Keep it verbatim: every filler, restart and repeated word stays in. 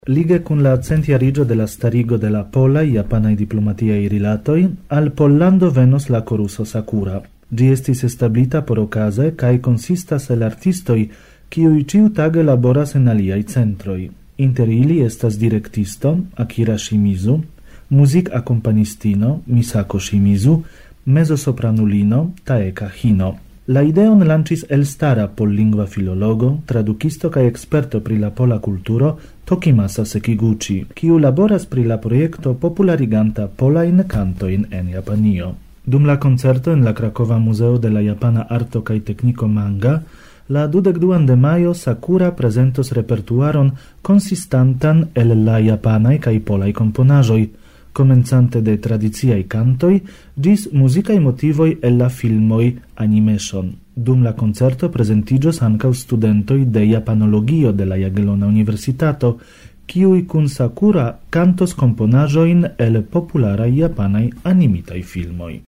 Lige cun la centiarigio de la starigo de la pola japanai diplomatiai rilatoi, al Pollando venos la coruso Sakura. Gi estis establita por ocase, cae consistas el artistoi, kiui ciu tage laboras en aliai centroi. Inter ili estas directisto, Akira Shimizu, music acompanistino, Misako Shimizu, mezzosopranulino, Taeka Hino. La ideon lancis elstara pollingva filologo, tradukisto kaj experto pri la pola kulturo Tokimasa Sekiguchi, kiu laboras pri la projekto populariganta polajn kantojn en Japanio. Dum la koncerto en la Krakova Muzeo de la Japana Arto kaj Tekniko Manga, la dudek duan de majo Sakura prezentos repertuaron konsistantan el la japanaj kaj polaj komponaĵoj, komencante de tradiciaj kantoj ĝis muzikaj motivoj el la filmoj animation. Dum la koncerto prezentiĝos ankaŭ studentoj de japanologio de la Jagelona Universitato, kiuj kun Sakura kantos komponaĵojn el popularaj japanaj animitaj filmoj.